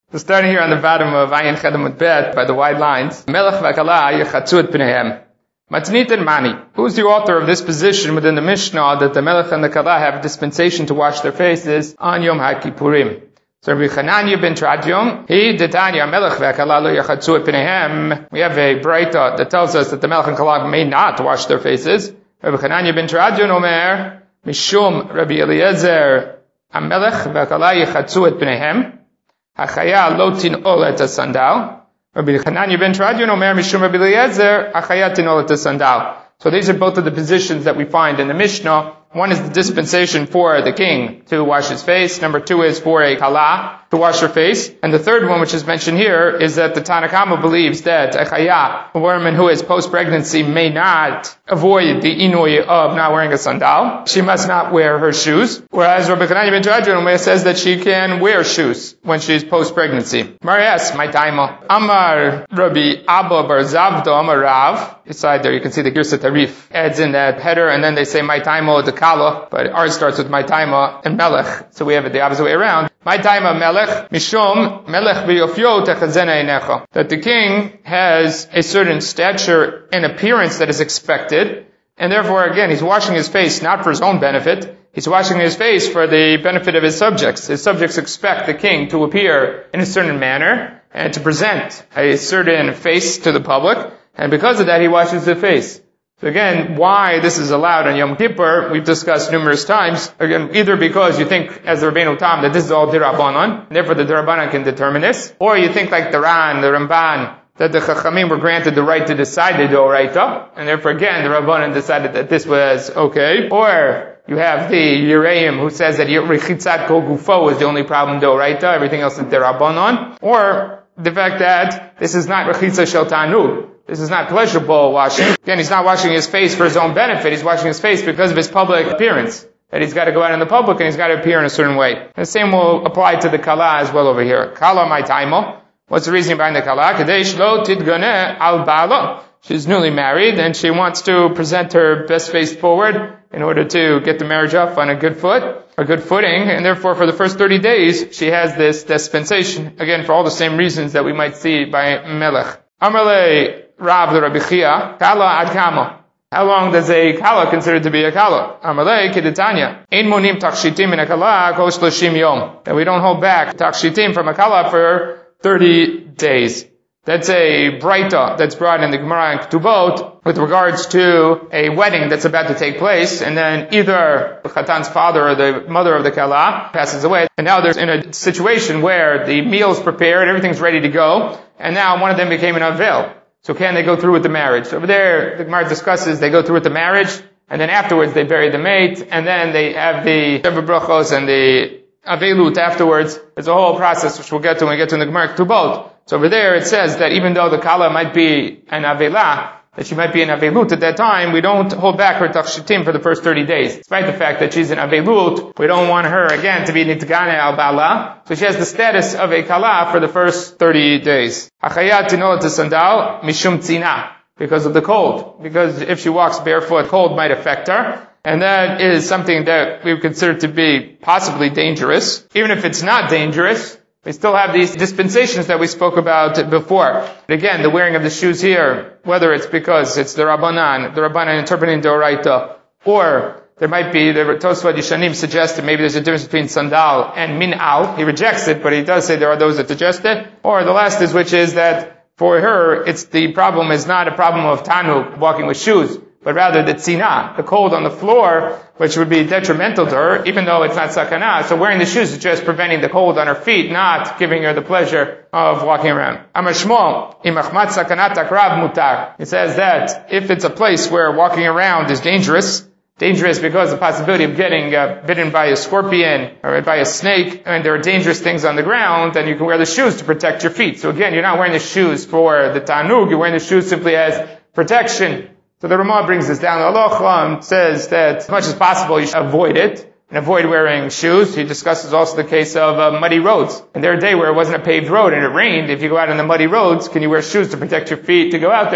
So starting here on the bottom of Ayin Chedamut Bet by the wide lines, Melech v'Kala yechatzu et pneihem. Matnit and Mani. Who's the author of this position within the Mishnah that the Melech and the Kala have a dispensation to wash their faces on Yom HaKippurim? So Rabbi Chananya ben Tradium, he detanya Melech v'Kala lo yechatzu et pneihem. We have a Braita that tells us that the Melech and Kala may not wash their faces. Rabbi Chananya ben Tradium omer, Mishum Rabbi Eliezer, Melech v'Kala yechatzu et pneihem. Achaya lo tin'ol et sandal. Rabbi Chananya ben Tradion omer mishum Rabbi Eliezer, achaya tin'ol et sandal. So these are both of the positions that we find in the Mishnah. One is the dispensation for the king to wash his face. Number two is for a kala to wash her face. And the third one, which is mentioned here, is that the Tanna Kama believes that a chaya, a woman who is post-pregnancy, may not avoid the inui of not wearing a sandal. She must not wear her shoes. Whereas Rabbi Chananya ben Tradion says that she can wear shoes when she is post-pregnancy. Marias, my taima. Amar Rabbi Abba bar Zavdo, Amar Rav. Beside there, you can see the Girsa Tarif adds in that header, and then they say my taima the kala, but ours starts with my taima and melech. So we have it the opposite way around. My taima melech, mishum melech v'yofyo techazena einecha. That the king has a certain stature and appearance that is expected, and therefore again, he's washing his face not for his own benefit, he's washing his face for the benefit of his subjects. His subjects expect the king to appear in a certain manner, and to present a certain face to the public, and because of that, he washes his face. So again, why this is allowed on Yom Kippur, we've discussed numerous times. Again, either because you think, as the Rabbeinu Tam, that this is all Dirabanan, and therefore the Dirabanan can determine this, or you think like the Ran, the Ramban, that the Chachamim were granted the right to decide the Doraita, and therefore again, the Rabbanan decided that this was okay, or you have the Yereim who says that Rechitzat Kol Gufo is the only problem Doraita, everything else is Dirabanan, or the fact that this is not Rechitza Shel Tanug. This is not pleasurable washing. Again, he's not washing his face for his own benefit. He's washing his face because of his public appearance. That he's got to go out in the public and he's got to appear in a certain way. And the same will apply to the kala as well over here. Kala my taimo. What's the reason behind the kala? Kadesh lo tidgane al ba'ala. She's newly married and she wants to present her best face forward in order to get the marriage off on a good footing. And therefore for the first 30 days, she has this dispensation. Again, for all the same reasons that we might see by Melech. Amarle Rav the Rabbi Chia, Kala ad Kama. How long does a Kala considered to be a Kala? Amalei Kedetanya. Ein monim takshitim in a Kala kol 30 yom. That we don't hold back takshitim from a Kala for 30 days. That's a Braita that's brought in the Gemara and Ketubot with regards to a wedding that's about to take place, and then either the Chatan's father or the mother of the Kala passes away, and now they're in a situation where the meal's prepared, everything's ready to go, and now one of them became an Avel. So can they go through with the marriage? So over there, the Gemara discusses they go through with the marriage, and then afterwards they bury the mate, and then they have the Sheva Brachos and the Avelut afterwards. There's a whole process which we'll get to when we get to the Gemara Ketubot. So over there it says that even though the Kala might be an Avelah, that she might be an Avelut at that time, we don't hold back her Takshitim for the first 30 days. Despite the fact that she's an Avelut, we don't want her again to be Nitgane al Bala. So she has the status of a Kala for the first 30 days. Achayat tinolat sandal mishum tzina. Because of the cold. Because if she walks barefoot, cold might affect her. And that is something that we would consider to be possibly dangerous. Even if it's not dangerous, we still have these dispensations that we spoke about before. But again, the wearing of the shoes here, whether it's because it's the Rabbanan interpreting the Oraita, or there might be, the Tosfot Yishanim suggested maybe there's a difference between sandal and min'al. He rejects it, but he does say there are those that suggest it. Or the last is, which is that for her, the problem is not a problem of Tanuk, walking with shoes, but rather the tzina, the cold on the floor, which would be detrimental to her, even though it's not sakana. So wearing the shoes is just preventing the cold on her feet, not giving her the pleasure of walking around. Amar Shmuel, imachmat sakanat akrav mutar. It says that if it's a place where walking around is dangerous because the possibility of getting bitten by a scorpion or by a snake, and there are dangerous things on the ground, then you can wear the shoes to protect your feet. So again, you're not wearing the shoes for the tanug, you're wearing the shoes simply as protection. So the Ramah brings this down. The Halacha says that as much as possible you should avoid it and avoid wearing shoes. He discusses also the case of muddy roads. And there a day where it wasn't a paved road and it rained. If you go out on the muddy roads, can you wear shoes to protect your feet to go out there?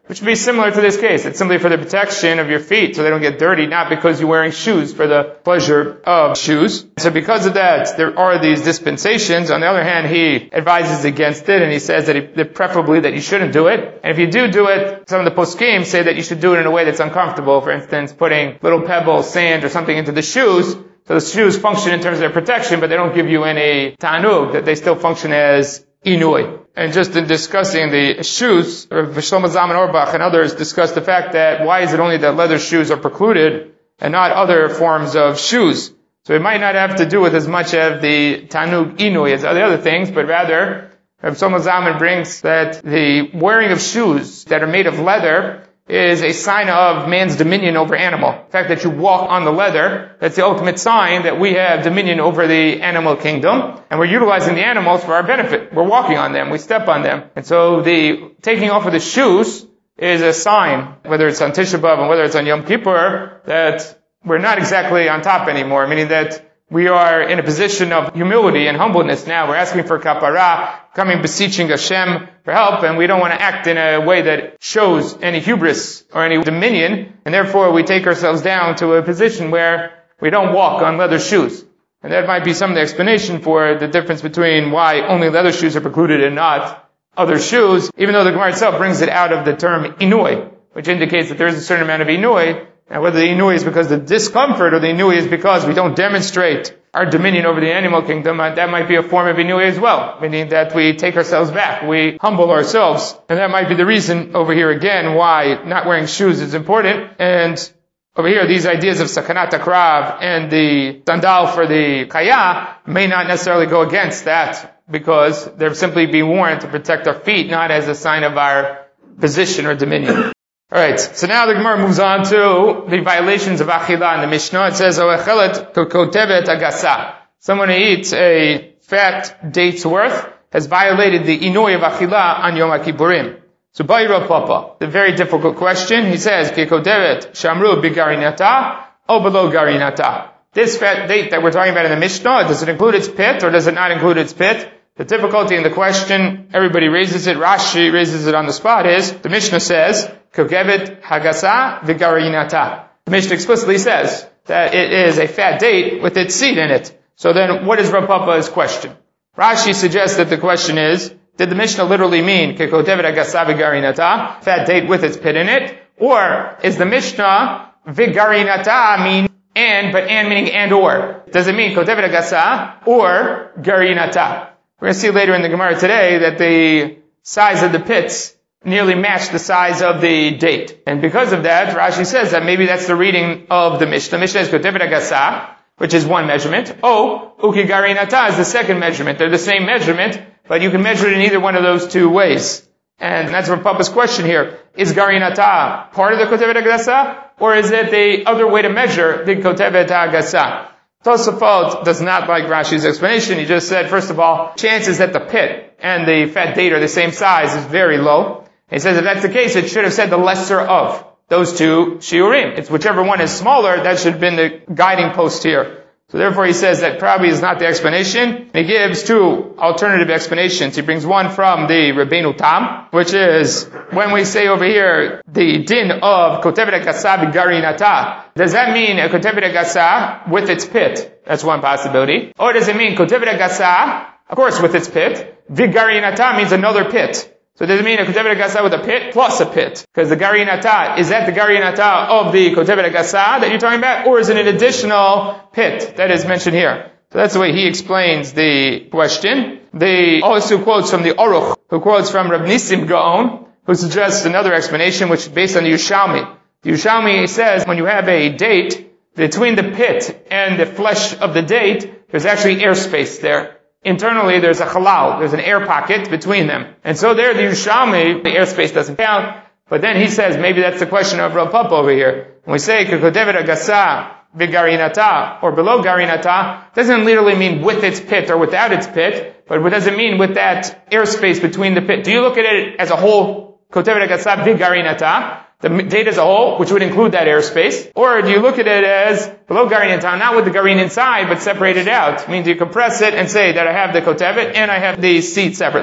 which would be similar to this case. It's simply for the protection of your feet so they don't get dirty, not because you're wearing shoes for the pleasure of shoes. So because of that, there are these dispensations. On the other hand, he advises against it, and he says that preferably that you shouldn't do it. And if you do it, some of the poskim say that you should do it in a way that's uncomfortable. For instance, putting little pebbles, sand, or something into the shoes. So the shoes function in terms of their protection, but they don't give you any tanug, that they still function as inui. And just in discussing the shoes, Shlomo Zalman Auerbach and others discussed the fact that why is it only that leather shoes are precluded and not other forms of shoes? So it might not have to do with as much of the tanug inui as the other things, but rather, Shlomo Zalman brings that the wearing of shoes that are made of leather is a sign of man's dominion over animal. The fact that you walk on the leather, that's the ultimate sign that we have dominion over the animal kingdom, and we're utilizing the animals for our benefit. We're walking on them, we step on them. And so the taking off of the shoes is a sign, whether it's on Tisha B'Av and whether it's on Yom Kippur, that we're not exactly on top anymore, meaning that we are in a position of humility and humbleness now. We're asking for kapara, coming beseeching Hashem for help, and we don't want to act in a way that shows any hubris or any dominion, and therefore we take ourselves down to a position where we don't walk on leather shoes. And that might be some of the explanation for the difference between why only leather shoes are precluded and not other shoes, even though the Gemara itself brings it out of the term inui, which indicates that there is a certain amount of inui. And whether the inui is because of the discomfort or the inui is because we don't demonstrate our dominion over the animal kingdom, that might be a form of inui as well, meaning that we take ourselves back, we humble ourselves, and that might be the reason over here again why not wearing shoes is important. And over here, these ideas of sakanat akrav and the sandal for the kaya may not necessarily go against that, because they're simply being worn to protect our feet, not as a sign of our position or dominion. Alright, so now the Gemara moves on to the violations of Achilah in the Mishnah. It says, kotevet agasa. Someone who eats a fat date's worth has violated the inui of Achilah on Yom Kippurim. So, Rav Papa, the very difficult question. He says, kotevet shamru bigarinata, o below garinata. This fat date that we're talking about in the Mishnah, does it include its pit or does it not include its pit? The difficulty in the question, everybody raises it, Rashi raises it on the spot, is, the Mishnah says, Kogevet hagasa v'garinata. The Mishnah explicitly says that it is a fat date with its seed in it. So then, what is Rav Papa's question? Rashi suggests that the question is, did the Mishnah literally mean Kogevet hagasa v'garinata, fat date with its pit in it? Or is the Mishnah v'garinata mean and, but and meaning and or? Does it mean Kogevet hagasa or garinata? We're going to see later in the Gemara today that the size of the pits nearly match the size of the date. And because of that, Rashi says that maybe that's the reading of the Mishnah. The Mishnah is Kotevet Agasa, which is one measurement. Uki Garinata is the second measurement. They're the same measurement, but you can measure it in either one of those two ways. And that's Rav Papa's question here. Is Garinata part of the Kotevet Agasa, or is it the other way to measure the Kotevet Agasa? Tosafot does not like Rashi's explanation. He just said, first of all, chances that the pit and the fat date are the same size is very low. He says if that's the case, it should have said the lesser of those two shiurim. It's whichever one is smaller, that should have been the guiding post here. So therefore he says that probably is not the explanation. He gives two alternative explanations. He brings one from the Rabbeinu Tam, which is when we say over here the din of Kotevet Agasa b'garinata. Does that mean a Kotevet Agasa with its pit? That's one possibility. Or does it mean Kotevet Agasa, of course with its pit, v'garinata means another pit. So does it mean a Kotevet Agasa with a pit plus a pit? Because the Garinata, is that the Garinata of the Kotevet Agasa that you're talking about? Or is it an additional pit that is mentioned here? So that's the way he explains the question. He also quotes from the Aruch, who quotes from Rav Nisim Gaon, who suggests another explanation, which is based on the Yerushalmi. The Yerushalmi says when you have a date, between the pit and the flesh of the date, there's actually airspace there. Internally, there's a halal, there's an air pocket between them. And so there, the Yerushalmi, the airspace doesn't count, but then he says, maybe that's the question of Rav Papa over here. When we say, Kotevet Agasa v'garinata, or below garinata, doesn't literally mean with its pit or without its pit, but what does it mean with that airspace between the pit? Do you look at it as a whole, Kotevet Agasa v'garinata, the date as a whole, which would include that airspace? Or do you look at it as below garinata, not with the garin inside, but separated out? It means you compress it and say that I have the kotevet and I have the seed separately.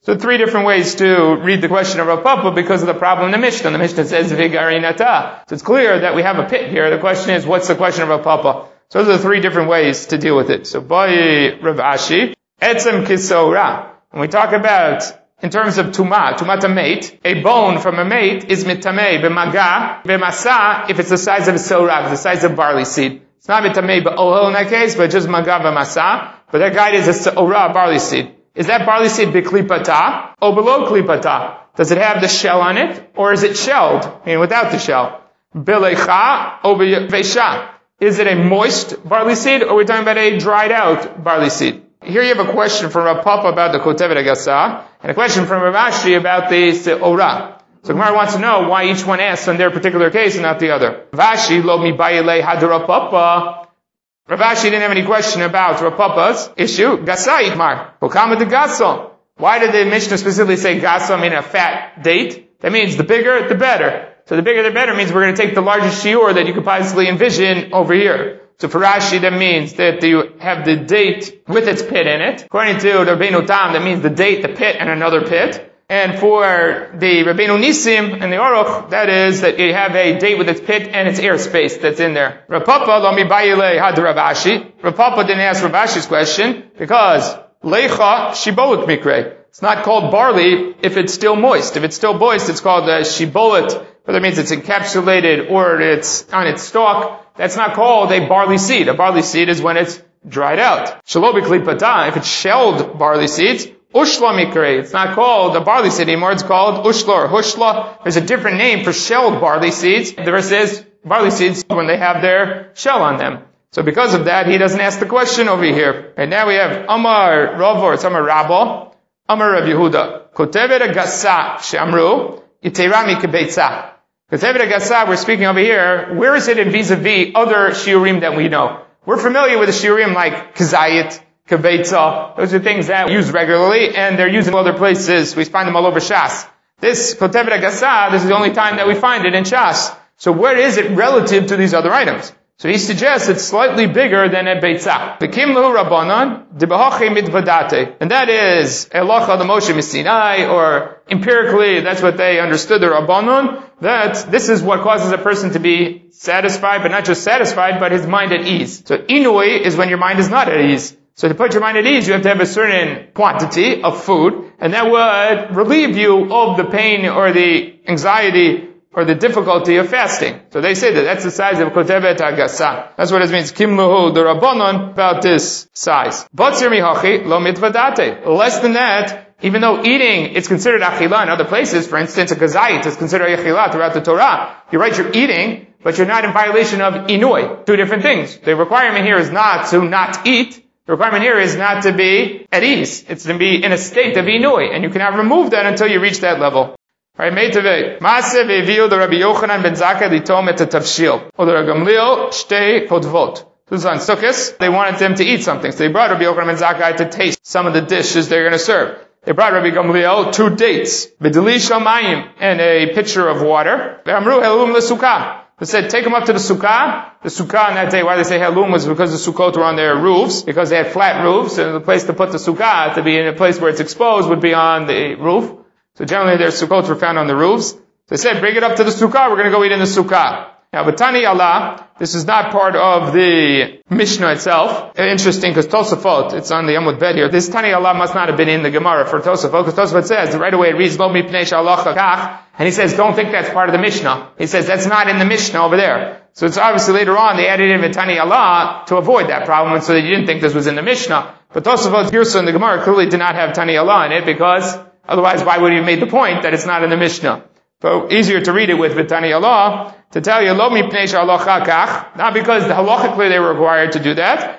So 3 different ways to read the question of Rav Papa because of the problem in the Mishnah. The Mishnah says Vigarinata. So it's clear that we have a pit here. The question is, what's the question of Rav Papa? So those are the 3 different ways to deal with it. So by Rav Ashi, Etzem Kisora. When we talk about in terms of tumat a mate, a bone from a mate is mitamei b'maga b'masa if it's the size of a sorag, the size of barley seed. It's not mitamei b'ohel in that case, but just maga b'masa. But that guide is a seorah, barley seed. Is that barley seed b'klipata or below klipata? Does it have the shell on it, or is it shelled, meaning without the shell? B'leicha or b'veisha. Is it a moist barley seed, or are we talking about a dried out barley seed? Here you have a question from Rav Papa about the Kotevet Agasa, and a question from Rav Ashi about the Seorah. So Gemara wants to know why each one asks on their particular case and not the other. Rav Ashi lo mi bayilei had Rav Papa. Rav Ashi didn't have any question about Rav Papa's issue. Gasa itmar. Pokama de gaso. Why did the Mishnah specifically say gaso, mean a fat date? That means the bigger, the better. So the bigger, the better means we're going to take the largest shiur that you could possibly envision over here. So for Rashi, that means that you have the date with its pit in it. According to Rabbeinu Tam, that means the date, the pit, and another pit. And for the Rabbeinu Nisim and the Aruch, that is that you have a date with its pit and its airspace that's in there. Rav Papa lo mi bayilei had Rav Ashi. Rav Papa didn't ask Rav Ashi's question because leicha shibolet mikre. It's not called barley if it's still moist. If it's still moist, it's called shibolet. Whether it means it's encapsulated or it's on its stalk. That's not called a barley seed. A barley seed is when it's dried out. Shelo b'klipata, if it's shelled barley seeds, ushla mikre. It's not called a barley seed anymore. It's called ushla or hushla. There's a different name for shelled barley seeds. The verse is barley seeds when they have their shell on them. So because of that, he doesn't ask the question over here. And now we have Amar Ravor, it's Amar Rabbo, Amar Rav Yehuda. Kotevet agasa she'amru yitera mikebetza. Kotevet agasa, we're speaking over here, where is it in vis-a-vis other shiurim that we know? We're familiar with the shiurim like kazayit, kebetza. Those are things that we use regularly, and they're used in other places. We find them all over Shas. This Kotevet agasa, this is the only time that we find it in Shas. So where is it relative to these other items? So he suggests it's slightly bigger than a beitzah. V'kimlu rabbanon debahachi mitvadate, and that is elacha the Moshe Sinai, or empirically, that's what they understood the rabbanon. That this is what causes a person to be satisfied, but not just satisfied, but his mind at ease. So inui is when your mind is not at ease. So to put your mind at ease, you have to have a certain quantity of food, and that would relieve you of the pain or the anxiety or the difficulty of fasting. So they say that that's the size of Kotevet Agasa. That's what it means, Kimluhu, the Rabbanon, about this size. Batzir mihachi, lo mitvadate. Less than that, even though eating, it's considered achila in other places, for instance, a kazayit is considered achila throughout the Torah. You're right, you're eating, but you're not in violation of inui. 2 different things. The requirement here is not to not eat. The requirement here is not to be at ease. It's to be in a state of inui. And you cannot remove that until you reach that level. Alright, Meitave. Maaseh ve'eviu the Rabbi Yochanan ben Zakkai litom et tafshil. Or the Rabbi Gamliel shtei kotvot. This is on Sukkot. They wanted them to eat something. So they brought Rabbi Yochanan ben Zakkai to taste some of the dishes they're going to serve. They brought Rabbi Gamliel 2 dates. B'deli shamayim. And a pitcher of water. Ve'amru helum l'sukkah. They said, take them up to the sukkah. The sukkah on that day, why they say halum was because the sukkot were on their roofs, because they had flat roofs, and the place to put the sukkah, to be in a place where it's exposed, would be on the roof. So generally their sukkot were found on the roofs. They said, bring it up to the sukkah, we're going to go eat in the sukkah. Now, B'tani Allah, this is not part of the Mishnah itself. Interesting, because Tosafot, it's on the Amud Bet here. This Tani Allah must not have been in the Gemara for Tosafot, because Tosafot says, right away it reads, Lo mipnei sha'alocha kach, and he says, don't think that's part of the Mishnah. He says, that's not in the Mishnah over there. So it's obviously later on, they added in B'tani Allah to avoid that problem, and so that you didn't think this was in the Mishnah. But Tosafot here in the Gemara clearly did not have Tani Allah in it, because otherwise why would he have made the point that it's not in the Mishnah? But easier to read it with B'tani Allah, to tell you, Lo mipnei sha'alocha kach, not because halachically they were required to do that.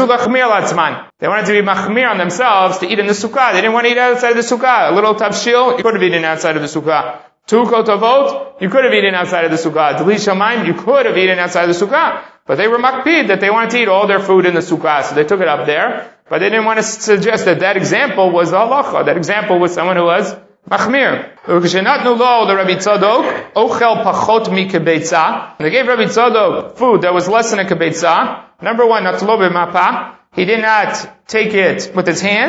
They wanted to be machmir on themselves to eat in the sukkah. They didn't want to eat outside of the sukkah. A little tavshil, you could have eaten outside of the sukkah. 2 kotavot, you could have eaten outside of the sukkah. Deli shamayim, you could have eaten outside of the sukkah. But they were makpid, that they wanted to eat all their food in the sukkah, so they took it up there. But they didn't want to suggest that that example was the halacha. That example was someone who was machmir. Ukeshenatnu lo the Rabbi Tzadok ochel pachot mi kebetza. They gave Rabbi Tzadok food that was less than a kebetza. Number 1, natlo b'mapa. He did not take it with his hands,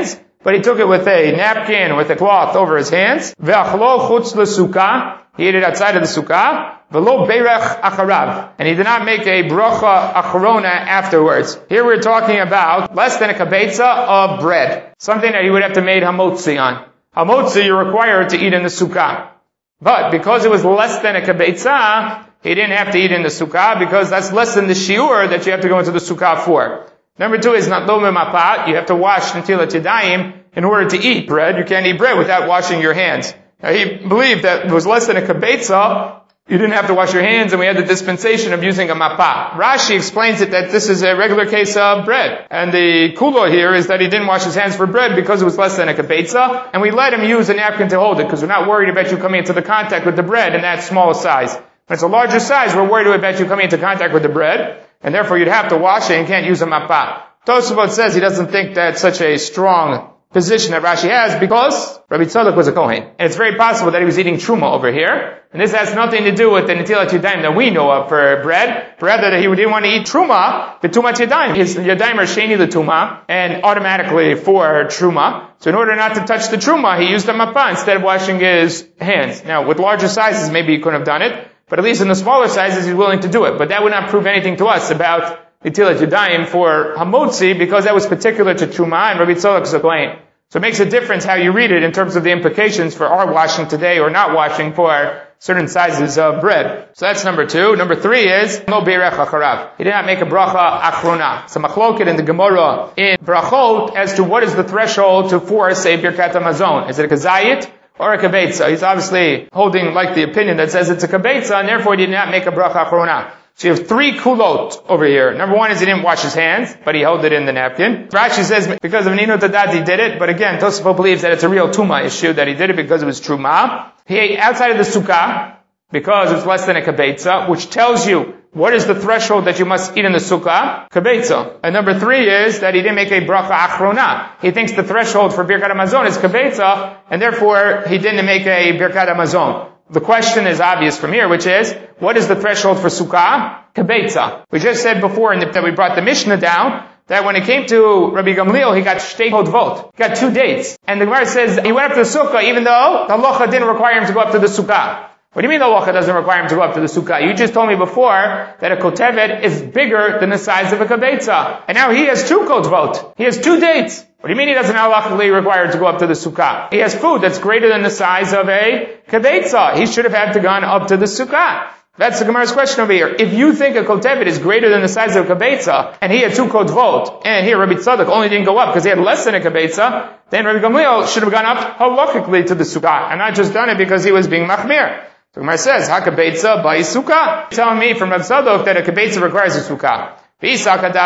but he took it with a napkin, with a cloth over his hands. Ve'achlo chutz l'sukkah. He ate it outside of the sukkah. V'lo berech acharav. And he did not make a bracha acharona afterwards. Here we're talking about less than a kabetza of bread. Something that he would have to make hamotzi on. Hamotzi you're required to eat in the sukkah. But because it was less than a kabetza, he didn't have to eat in the sukkah because that's less than the shiur that you have to go into the sukkah for. Number two is not lo memapat. You have to wash netilat yadayim in order to eat bread. You can't eat bread without washing your hands. Now, he believed that it was less than a kabetza. You didn't have to wash your hands, and we had the dispensation of using a mapa. Rashi explains it that this is a regular case of bread. And the kulo here is that he didn't wash his hands for bread because it was less than a kabetza, and we let him use a napkin to hold it because we're not worried about you coming into the contact with the bread in that small size. When it's a larger size, we're worried about you coming into contact with the bread, and therefore you'd have to wash it and can't use a mapa. Tosafot says he doesn't think that's such a strong position that Rashi has because Rabbi Tzadok was a Kohen. And it's very possible that he was eating truma over here. And this has nothing to do with the netilat yadayim that we know of for bread. Rather, that he didn't want to eat truma, the tumat yadayim. His yadayim are sheni the tuma, and automatically for truma. So in order not to touch the truma, he used a mapa instead of washing his hands. Now, with larger sizes, maybe he couldn't have done it. But at least in the smaller sizes, he's willing to do it. But that would not prove anything to us about netilat yadayim for hamotzi, because that was particular to truma, and Rabbi Tzadok is a Kohen. So it makes a difference how you read it in terms of the implications for our washing today or not washing for certain sizes of bread. So that's number two. Number three is no berech acharav. He did not make a bracha achrona. It's a machloket in the Gemara in brachot as to what is the threshold to force a birkat hamazon. Is it a kazayit or a kabetza? He's obviously holding like the opinion that says it's a kabetza, and therefore he did not make a bracha achrona. So you have three kulot over here. Number one is he didn't wash his hands, but he held it in the napkin. Rashi says because of Nino Tadat he did it, but again, Tosafot believes that it's a real tuma issue, that he did it because it was truma. He ate outside of the sukkah, because it's less than a kabetza, which tells you what is the threshold that you must eat in the sukkah? Kabetza. And number three is that he didn't make a bracha achrona. He thinks the threshold for birkat hamazon is kabetza, and therefore he didn't make a birkat hamazon. The question is obvious from here, which is, what is the threshold for sukkah? Kabetza. We just said before that we brought the Mishnah down, that when it came to Rabbi Gamliel, he got shtei kodvot. He got 2 dates. And the Gemara says he went up to the sukkah even though the halacha didn't require him to go up to the sukkah. What do you mean the halacha doesn't require him to go up to the sukkah? You just told me before that a kotevet is bigger than the size of a kabetza. And now he has 2 kodvot. He has 2 dates. What do you mean he doesn't halachically require to go up to the sukkah? He has food that's greater than the size of a kabetza. He should have had to gone up to the sukkah. That's the Gemara's question over here. If you think a kotevet is greater than the size of a kabetza, and he had 2 kodvot, and here Rabbi Tzadok only didn't go up because he had less than a kabetza, then Rabbi Gamliel should have gone up halachically to the sukkah, and not just done it because he was being machmir. So Gemara says, ha-kabetza by sukkah. Telling me from Rabbi Tzadok that a kabetza requires a sukkah. If you're telling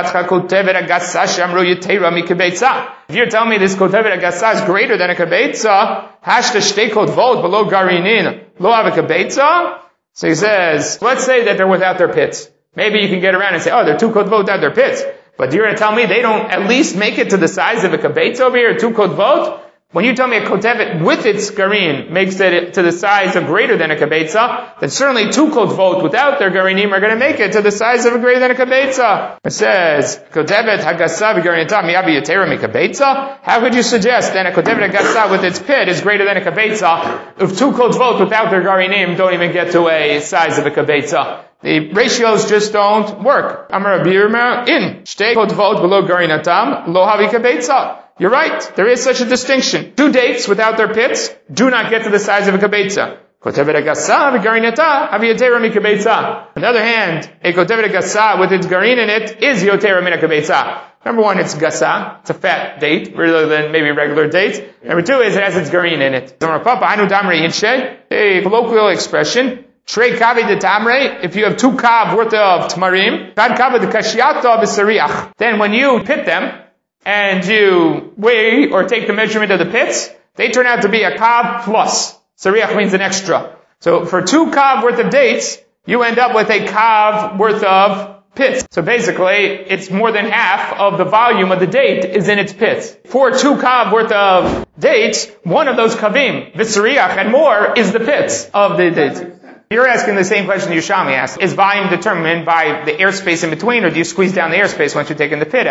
me this kotevet agasa is greater than a kabetza, hashta shtei kodvot below garinin, lo have a kabetza? So he says, let's say that they're without their pits. Maybe you can get around and say, oh, they're 2 kodvot without their pits. But you're going to tell me they don't at least make it to the size of a kabetza over here, 2 kodvot? When you tell me a kotevet with its garin makes it to the size of greater than a kabetza, then certainly 2 kodvot without their garinim are going to make it to the size of a greater than a kabetza. It says, kotevet hagasa v'garinata miyabi yatera mikabetza? How could you suggest that a kotevet hagasa with its pit is greater than a kabetza if 2 kodvot without their garinim don't even get to a size of a kabetza? The ratios just don't work. Amar Abirma in shtei kodvot below garinatam lo havi kabetza. You're right. There is such a distinction. 2 dates without their pits do not get to the size of a kabetza. Kotevet agasa v'garinata havi yotera mikabetza. On the other hand, a kotevet agasa with its garin in it is yotera min kabetza. Number one, it's gasa. It's a fat date rather than maybe regular dates. Number two is it has its garin in it. A colloquial expression. Trei kavi de tamre. If you have 2 kav worth of tamarim, kad kav de kashiata b'sariach. Then when you pit them, and you weigh or take the measurement of the pits, they turn out to be a kav plus. Sariach means an extra. So for 2 kav worth of dates, you end up with a kav worth of pits. So basically, it's more than half of the volume of the date is in its pits. For 2 kav worth of dates, one of those kavim, v'sariach, and more, is the pits of the dates. You're asking the same question Yushami asked. Is volume determined by the airspace in between, or do you squeeze down the airspace once you're taking the pit out?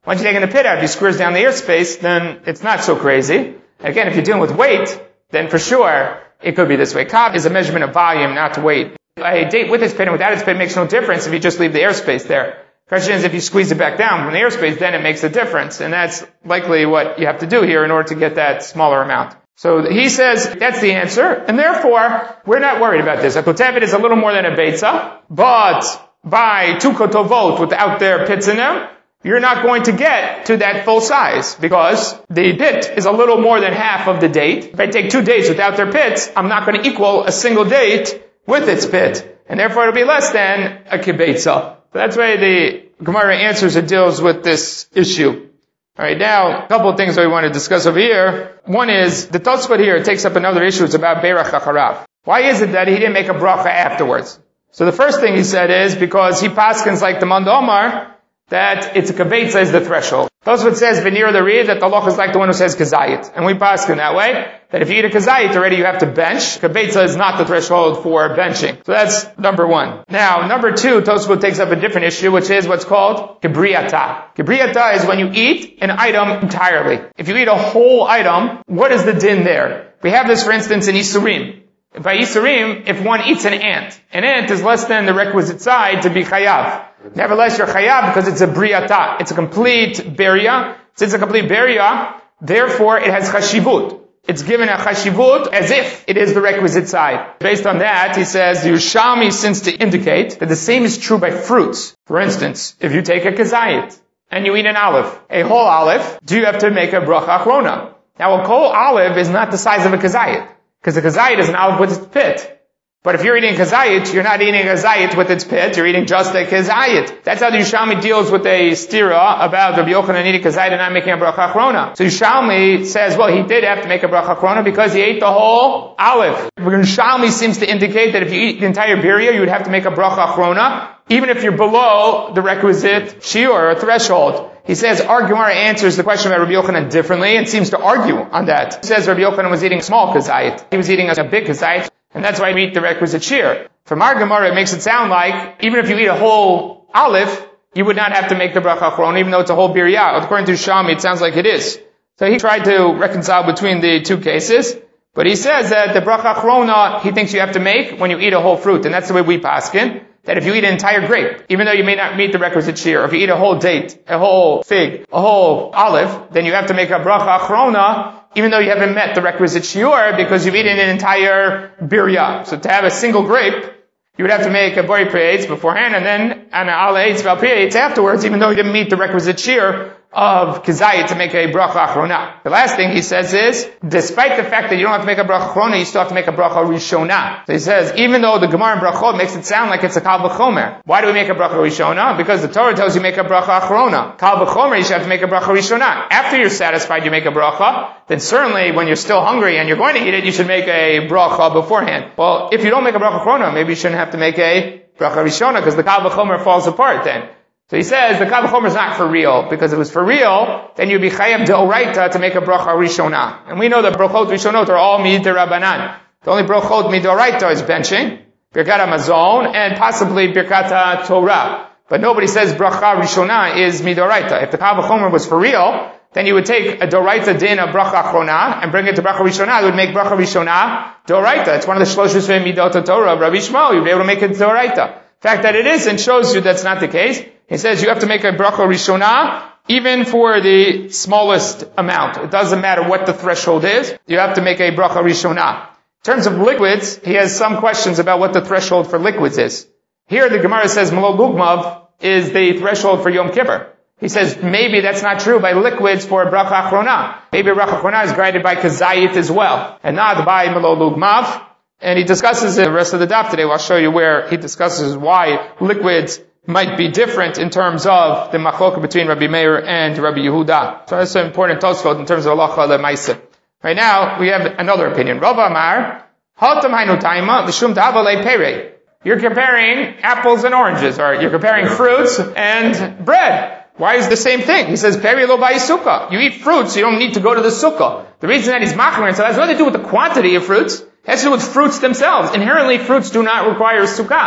Once you're taking the pit out, if you squeeze down the airspace, then it's not so crazy. Again, if you're dealing with weight, then for sure, it could be this way. Kav is a measurement of volume, not weight. A date with its pit and without its pit makes no difference if you just leave the airspace there. Question is, if you squeeze it back down from the airspace, then it makes a difference. And that's likely what you have to do here in order to get that smaller amount. So he says that's the answer, and therefore, we're not worried about this. A kotevet is a little more than a beitza, but by 2 kotovot without their pits in them, you're not going to get to that full size, because the pit is a little more than half of the date. If I take 2 dates without their pits, I'm not going to equal a single date with its pit, and therefore it'll be less than a kibeitza. So that's why the Gemara answers and deals with this issue. Alright, now, a couple of things that we want to discuss over here. One is, the Tosfot here takes up another issue. It's about Berach HaCharav. Why is it that he didn't make a bracha afterwards? So the first thing he said is, because he paskins like the Mand Omar, that it's a kabeitza is the threshold. Tosfot says, V'nir the reed, that the loch is like the one who says kazayit. And we paskin that way, that if you eat a kazayit already you have to bench. Kabeitza is not the threshold for benching. So that's number one. Now, number two, Tosfot takes up a different issue, which is what's called kibriyata. Kibriyata is when you eat an item entirely. If you eat a whole item, what is the din there? We have this, for instance, in Isurim. By Isurim, if one eats an ant is less than the requisite size to be chayav. Nevertheless, you're chayav because it's a briyata. It's a complete beria. Since it's a complete beria, therefore it has chashivut. It's given a chashivut as if it is the requisite size. Based on that, he says, Yerushalmi seems to indicate that the same is true by fruits. For instance, if you take a kazayit and you eat an olive, a whole olive, do you have to make a bracha achrona? Now, a whole olive is not the size of a kazayit, because the kazayit is an olive with its pit. But if you're eating kazayit, you're not eating a kazayit with its pit, you're eating just a kazayit. That's how the Yerushalmi deals with a stira about Rabbi Yochanan eating kazayit and not making a bracha achrona. So Yerushalmi says, well, he did have to make a bracha achrona because he ate the whole olive. Yerushalmi seems to indicate that if you eat the entire birya, you would have to make a bracha achrona, even if you're below the requisite shiur or threshold. He says, our Gemara answers the question about Rabbi Yochanan differently and seems to argue on that. He says Rabbi Yochanan was eating a small kazayit. He was eating a big kazayit. And that's why we eat the requisite shear. From our Gemara, it makes it sound like, even if you eat a whole olive, you would not have to make the bracha achrona, even though it's a whole birya. According to Shami, it sounds like it is. So he tried to reconcile between the two cases, but he says that the bracha achrona, he thinks you have to make when you eat a whole fruit, and that's the way we paskin. That if you eat an entire grape, even though you may not meet the requisite shear, if you eat a whole date, a whole fig, a whole olive, then you have to make a bracha achrona, even though you haven't met the requisite shiur, because you've eaten an entire birya. So to have a single grape, you would have to make a bori pre'etz beforehand, and then an al eitz val pre'etz afterwards, even though you didn't meet the requisite shiur of kazayit to make a bracha achrona. The last thing he says is, despite the fact that you don't have to make a bracha achrona, you still have to make a bracha rishona. So he says, even though the Gemara in Brachot makes it sound like it's a kal v'chomer, why do we make a bracha rishona? Because the Torah tells you make a bracha achrona. Kal v'chomer, you should have to make a bracha rishona. After you're satisfied, you make a bracha. Then certainly, when you're still hungry and you're going to eat it, you should make a bracha beforehand. Well, if you don't make a bracha achrona, maybe you shouldn't have to make a bracha rishona, because the kal v'chomer falls apart then. So he says the kal v'chomer is not for real, because if it was for real, then you'd be chayav deoraita to make a bracha rishona. And we know that brachot rishonot are all midirabanan. The only brachot midoraita is benching, birkat hamazon, and possibly birkat Torah. But nobody says bracha rishona is midoraita. If the kal v'chomer was for real, then you would take a doraita din of bracha achrona and bring it to bracha rishona. It would make bracha rishona doraita. It's one of the shloshus midot Torah of Rabbi Shmuel. You'd be able to make it doraita. The fact that it isn't shows you that's not the case. He says you have to make a bracha rishona even for the smallest amount. It doesn't matter what the threshold is. You have to make a bracha rishona. In terms of liquids, he has some questions about what the threshold for liquids is. Here the Gemara says Malol Lugmav is the threshold for Yom Kippur. He says maybe that's not true by liquids for bracha achrona. Maybe bracha achrona is guided by kazayit as well, and not by Malol Lugmav. And he discusses the rest of the daf today. I'll show you where he discusses why liquids might be different in terms of the machloka between Rabbi Meir and Rabbi Yehuda. So that's an important tosfot in terms of halacha lemaisa. Right now, we have another opinion. Rav Amar, hatam hainu taima l'shum dava le'perei. You're comparing apples and oranges, or you're comparing fruits and bread. Why is the same thing? He says, peri lo ba'i sukkah. You eat fruits, you don't need to go to the sukkah. The reason that he's machmir, so it has nothing to do with the quantity of fruits. It has to do with fruits themselves. Inherently, fruits do not require sukkah.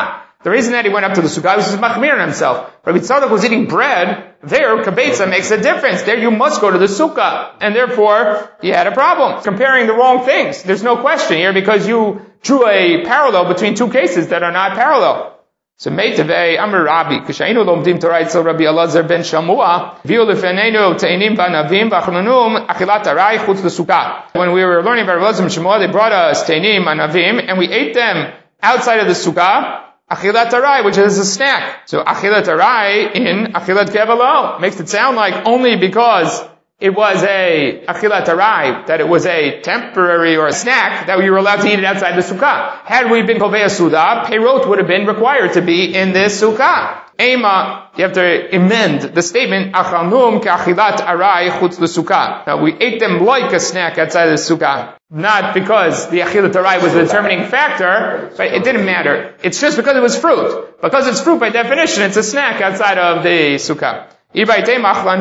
The reason that he went up to the sukkah was machmir on himself. Rabbi Tzadok was eating bread. There, kabetza makes a difference. There you must go to the sukkah. And therefore, he had a problem. Comparing the wrong things. There's no question here because you drew a parallel between two cases that are not parallel. So Meitavei Amar Rabbi, Kishainu Lomdim Torah Itzel Rabbi Elazar ben Shamua, Viu Lefenenu Teinim Vanavim Vachanunum Achilat Arai Chutz L'Sukkah. When we were learning about Elazar ben Shamua, they brought us Teinim Vanavim, and we ate them outside of the Sukkah, Achilat Arai, which is a snack. So Achilat Arai in Achilat Kevalo makes it sound like only because it was a Achilat Arai, that it was a temporary or a snack, that we were allowed to eat it outside the Sukkah. Had we been Kovei Suda, Peirot would have been required to be in this Sukkah. Ema, you have to amend the statement, Achalnum K'achilat Arai Chutz L'Sukkah. Now, we ate them like a snack outside the Sukkah. Not because the Achilat Arai was the determining factor, but it didn't matter. It's just because it was fruit. Because it's fruit, by definition, it's a snack outside of the Sukkah. Now we ate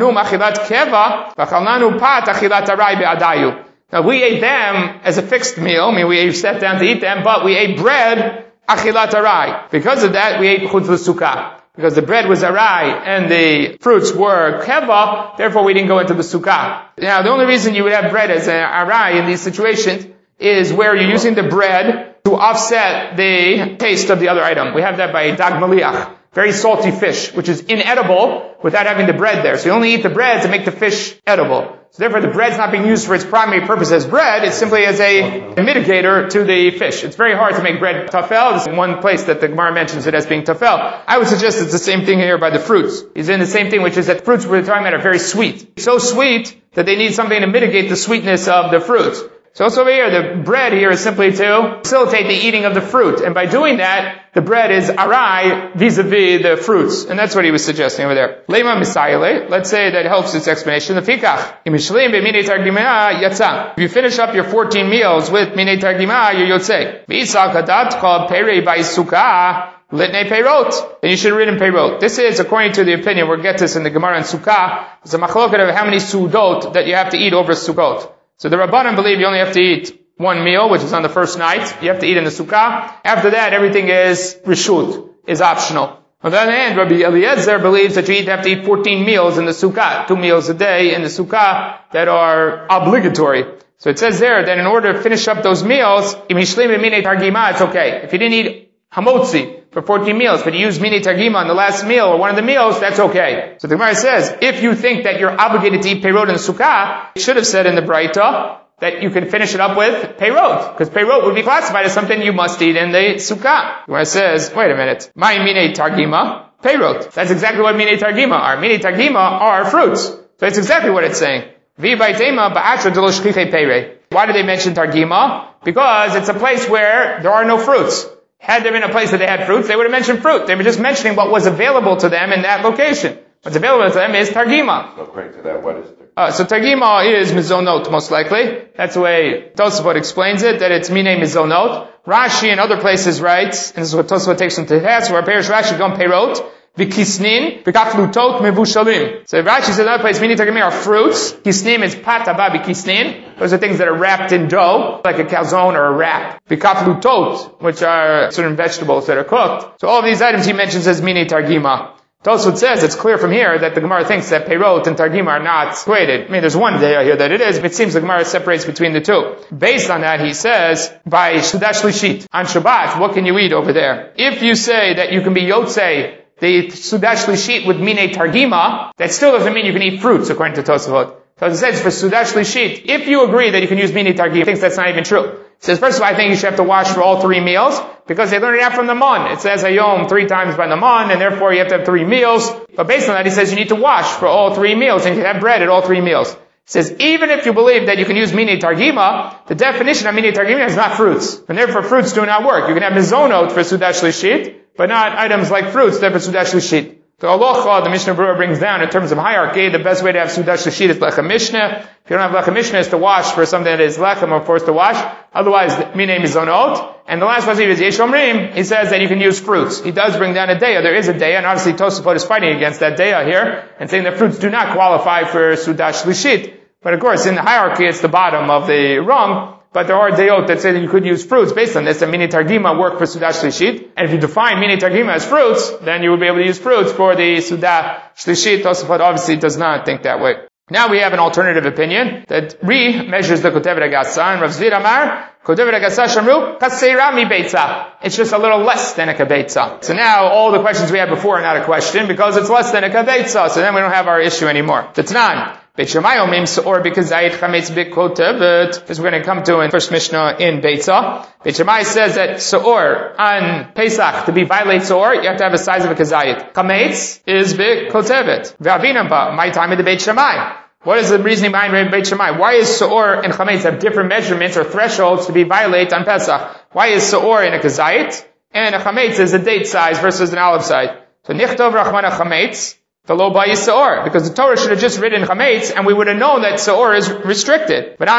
them as a fixed meal, I mean we sat down to eat them, but we ate bread, achilat arai. Because of that, we ate chutz l'sukkah. Because the bread was arai and the fruits were keva, therefore we didn't go into the sukkah. Now the only reason you would have bread as an arai in these situations is where you're using the bread to offset the taste of the other item. We have that by dag maliach. Very salty fish, which is inedible without having the bread there. So you only eat the bread to make the fish edible. So therefore the bread's not being used for its primary purpose as bread, it's simply as a mitigator to the fish. It's very hard to make bread tafel. This is one place that the Gemara mentions it as being tafel. I would suggest it's the same thing here by the fruits. He's in the same thing, which is that the fruits we're talking about are very sweet. So sweet that they need something to mitigate the sweetness of the fruits. So also over here, the bread here is simply to facilitate the eating of the fruit. And by doing that, the bread is arai vis-a-vis the fruits. And that's what he was suggesting over there. Lema misayele. Let's say that helps this explanation. The fikach. If you finish up your 14 meals with minei targima, you're yotzei. V'isa kadat called perei ba'isukkah. Litnei peirot. Then you should read in peirot. This is, according to the opinion, we'll get this in the Gemara and Sukkah, it's a machloket of how many sudot that you have to eat over Sukkot. So the Rabbanan believe you only have to eat one meal, which is on the first night. You have to eat in the Sukkah. After that, everything is reshut, is optional. On the other hand, Rabbi Eliezer believes that you have to eat 14 meals in the Sukkah, 2 meals a day in the Sukkah that are obligatory. So it says there that in order to finish up those meals, it's okay. If you didn't eat hamotzi for 14 meals, but you use minei targima on the last meal or one of the meals, that's okay. So the Gemara says, if you think that you're obligated to eat peirot in the Sukkah, it should have said in the Braita that you can finish it up with peirot, because peirot would be classified as something you must eat in the Sukkah. The Gemara says, wait a minute, my minei targima, peirot. That's exactly what minei targima are. Minei targima are fruits. So that's exactly what it's saying. Why do they mention targima? Because it's a place where there are no fruits. Had there been a place that they had fruits, they would have mentioned fruit. They were just mentioning what was available to them in that location. What's available to them is targima. So according to that, what is targima? So targima is mizonot, most likely. That's the way Tosafot explains it, that it's minei mizonot. Rashi and other places writes, and this is what Tosafot takes them to task, where Perish Rashi gone peirot, v'kisnin, v'kaflutot mevushalim. So Rashi says another place, minei targima are fruits. Kisnin is pataba v'kisnin. Those are things that are wrapped in dough, like a calzone or a wrap. V'kaflutot, which are certain vegetables that are cooked. So all of these items he mentions as minei targima. Tosfot says it's clear from here that the Gemara thinks that peirot and targima are not equated. I mean, there's one day here that it is, but it seems the Gemara separates between the two. Based on that, he says, by Shudash Lishit, on Shabbat, what can you eat over there? If you say that you can be yotzei the Sudash Lishit with minei targima, that still doesn't mean you can eat fruits, according to Tosfot. So it says for Sudash Lishit, if you agree that you can use minei targima, he thinks that's not even true. It says, first of all, I think you should have to wash for all 3 meals, because they learned it out from the Mon. It says Hayom 3 times by the Mon, and therefore you have to have 3 meals. But based on that, he says you need to wash for all 3 meals, and you can have bread at all 3 meals. It says, even if you believe that you can use minei targima, the definition of minei targima is not fruits. And therefore fruits do not work. You can have mizonot for Sudash Lishit, but not items like fruits that are for Sudash Lishit. The Alocha, the Mishnah Berurah brings down in terms of hierarchy, the best way to have Sudash Lishit is Lechem Mishnah. If you don't have Lechem Mishnah, it's to wash for something that is Lechem or forced to wash. Otherwise, minei mizonot. And the last pasuk is Yesh Omrim. He says that you can use fruits. He does bring down a deya. There is a deya, and obviously Tosafot is fighting against that deya here, and saying that fruits do not qualify for Sudash Lishit. But of course, in the hierarchy, it's the bottom of the rung. But there are dayot that say that you could use fruits based on this, and mini targima work for Sudah Shlishit. And if you define mini targima as fruits, then you would be able to use fruits for the Sudah Shlishit. Tosafot obviously does not think that way. Now we have an alternative opinion that measures the Kotevet Agasa, and Rav Zvi Amar, Kotevet Agasa Shamru, Kaseira mi beitza. It's just a little less than a kabeitza. So now all the questions we had before are not a question because it's less than a kabeitza. So then we don't have our issue anymore. Tatnan. Beit Shammai omim seor b'kazayit chametz b'kotevet. This we're going to come to in first Mishnah in Beitza. Beit Shammai says that seor on Pesach, to be violate seor, you have to have a size of a kazayit. Chametz is b'kotevet. V'avina ba, my time in the Beit Shammai. What is the reasoning behind Beit Shammai? Why is seor and chametz have different measurements or thresholds to be violate on Pesach? Why is seor in a kazayit and a chametz is a date size versus an olive size? So nichtov rachmana chametz. Because the Torah should have just written chametz, and we would have known that seor is restricted. But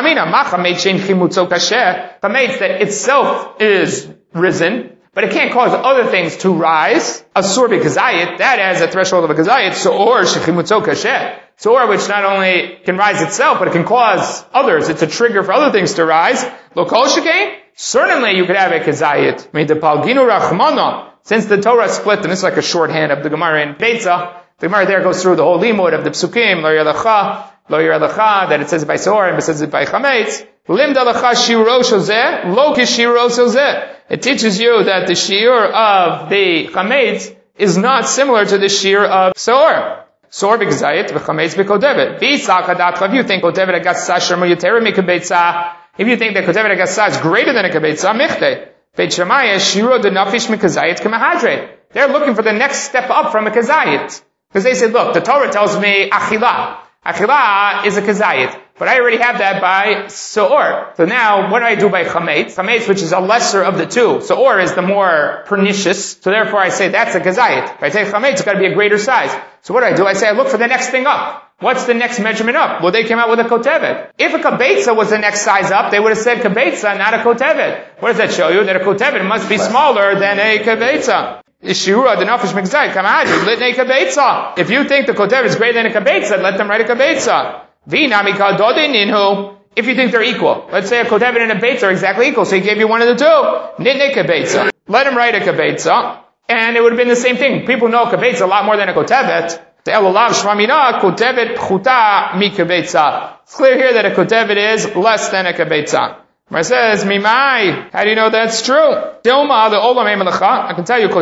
chametz that itself is risen, but it can't cause other things to rise. Asur b'kazayit, that has a threshold of a kazayit. Seor shechimutzo kasheh. Seor, which not only can rise itself, but it can cause others. It's a trigger for other things to rise. Lo kol shekain, certainly you could have a kazayit. Midapalginu rachmana. Since the Torah split, and this is like a shorthand of the Gemara in Beitza, the Gemara there goes through the whole limud of the psukim, lo yirlecha, that it says by seor and it says it by chametz. Limda lecha shiro shozeh, lo kishiro shozeh. It teaches you that the shiur of the chametz is not similar to the shiur of seor. Seor b'kazayit, v'chametz b'kotevet. V'isa kadatcha, if you think kotevet agasa shermu yotera mikabetza, if you think that kotevet agasa is greater than a kabetza, michte. Beit Shammai shiro de nafish mikazayit k'mahadre. They're looking for the next step up from a kazayit. Because they said, look, the Torah tells me achila. Achila is a kazayit. But I already have that by seor. So now, what do I do by chametz? Chametz, which is a lesser of the two. Seor is the more pernicious. So therefore I say that's a kazayit. If I take chametz, it's got to be a greater size. So what do? I say I look for the next thing up. What's the next measurement up? Well, they came out with a kotevet. If a kabetza was the next size up, they would have said kabetza, not a kotevet. What does that show you? That a kotevet must be smaller than a kabetza. If you think the kotevet is greater than a kabetza, let them write a kabetza. If you think they're equal. Let's say a kotevet and a betza are exactly equal, so he gave you one of the two. Nitne kabetza. Let him write a kabetza, and it would have been the same thing. People know a kabetza a lot more than a kotevet. It's clear here that a kotevet is less than a kabetza. It says, Mimai, how do you know that's true? I can tell you,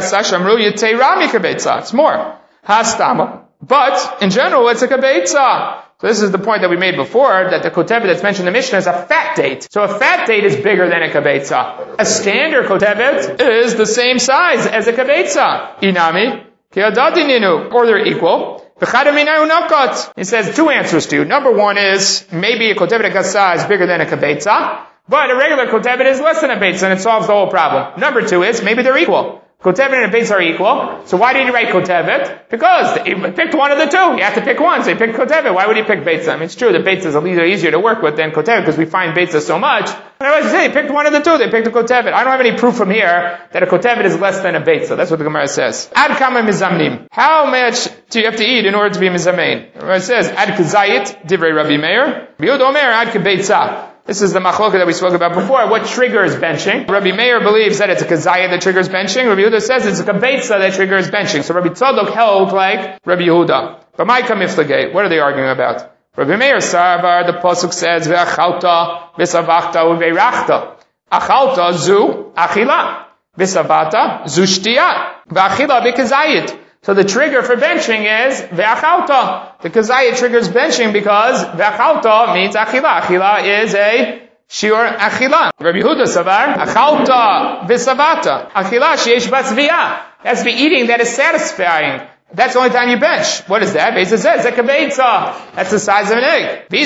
it's more. But, in general, it's a kabetza. So this is the point that we made before, that the kotevet that's mentioned in the Mishnah is a fat date. So a fat date is bigger than a kabetza. A standard kotevet is the same size as a kabetza. Inami, or they're equal. He says two answers to you. Number one is, maybe a kotevet agasa is bigger than a kabetza, but a regular kotevet is less than a betza, and it solves the whole problem. Number two is, maybe they're equal. Kotevet and a betza are equal, so why did he write kotevet? Because he picked one of the two. You have to pick one, so he picked kotevet. Why would he pick betza? I mean, it's true that betza is a little easier to work with than kotevet, because we find betza so much. But I was saying, he picked one of the two, they picked a kotevet. I don't have any proof from here that a kotevet is less than a betza. That's what the Gemara says. Ad kama mizamnim. How much do you have to eat in order to be mizamein? The Gemara says, ad kazayit, divrei Rabbi Meir. Biyud omer, ad kabetza. This is the machloka that we spoke about before. What triggers benching? Rabbi Meir believes that it's a kazayit that triggers benching. Rabbi Yehuda says it's a kabetza that triggers benching. So Rabbi Tzadok held like Rabbi Yehuda. But my kamiflagate, what are they arguing about? Rabbi Meir Sarvar, the pasuk says, ve'achalta, v'savachta, u've'rachta. Achalta, zu, achila. V'savata, zu shtiyat. V'achila, v'kazayit. So the trigger for benching is ve'achalta. The kazayit triggers benching because ve'achalta means achila. Achila is a shiur achila. Rabbi Yehuda savar, achalta v'savata. Achila sheyesh batzviyah. That's the eating that is satisfying. That's the only time you bench. What is that? Beitza says, zekabetza. That's the size of an egg. If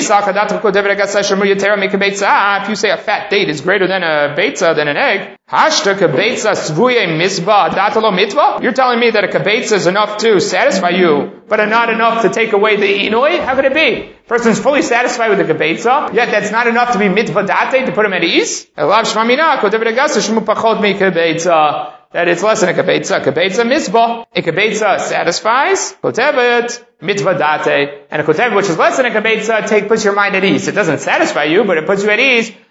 you say a fat date is greater than a beitza, than an egg, you're telling me that a kabetza is enough to satisfy you, but not enough to take away the inoi? How could it be? Person's fully satisfied with the kabetza, yet that's not enough to be mitzvah date, to put him at ease? That it's less than a kabetza. Kabetza mitzvah. A kabetza satisfies. Kotevet mitzvah date. And a kotevet which is less than a kabetza puts your mind at ease. It doesn't satisfy you, but it puts you at ease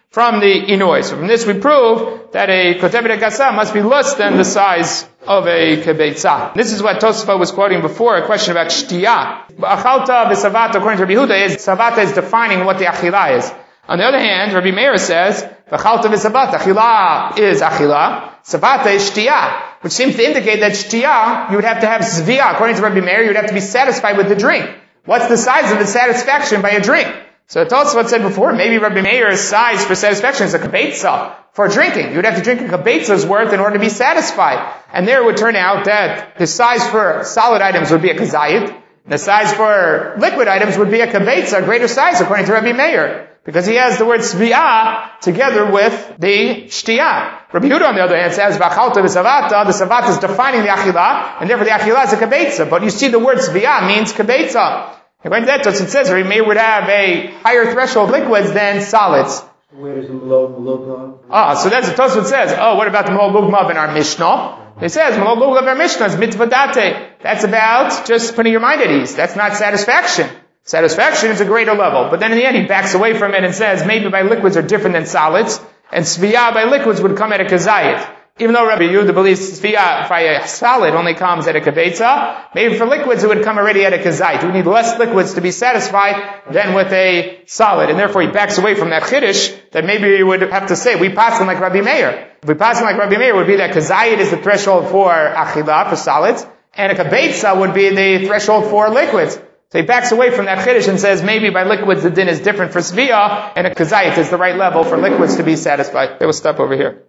from the inoi. So from this we prove that a kotevet gasa must be less than the size of a kibetza. This is what Tosafot was quoting before, a question about shtiyah. Achalta v'savata, according to Rabbi Yehuda, savata is defining what the achila is. On the other hand, Rabbi Meir says, v'chalta v'savata, achila is achila, savata is shtiyah, which seems to indicate that shtiyah, you would have to have zviyah. According to Rabbi Meir, you would have to be satisfied with the drink. What's the size of the satisfaction by a drink? So Tosafot said before, maybe Rabbi Meir's size for satisfaction is a kibetza for drinking. You'd have to drink a kibetza's worth in order to be satisfied. And there it would turn out that the size for solid items would be a kazayit, the size for liquid items would be a kibetza, a greater size, according to Rabbi Meir, because he has the word sviyah together with the shtiyah. Rabbi Yehuda, on the other hand, says, v'achalta v'savata, the savata is defining the achila, and therefore the achila is a kibetza. But you see the word sviyah means kibetza. According to that, it says Rabbi Meir would have a higher threshold of liquids than solids. Where is the Malog? So that's what Tosafot says. What about the Malog Lugmav in our Mishnah? It says, Malog Lugmav in our Mishnah is mitzvah date. That's about just putting your mind at ease. That's not satisfaction. Satisfaction is a greater level. But then in the end, he backs away from it and says, maybe by liquids are different than solids, and sviyah by liquids would come at a kazayit. Even though Rabbi Yehuda believes sviyah by a solid only comes at a kibetza, maybe for liquids it would come already at a kazayit. We need less liquids to be satisfied than with a solid. And therefore he backs away from that chiddush that maybe you would have to say, we pass him like Rabbi Meir. If we pass him like Rabbi Meir, it would be that kazayit is the threshold for achila, for solids, and a kibetza would be the threshold for liquids. So he backs away from that chiddush and says, maybe by liquids the din is different for sviyah, and a kazayit is the right level for liquids to be satisfied. Okay, we'll stop over here.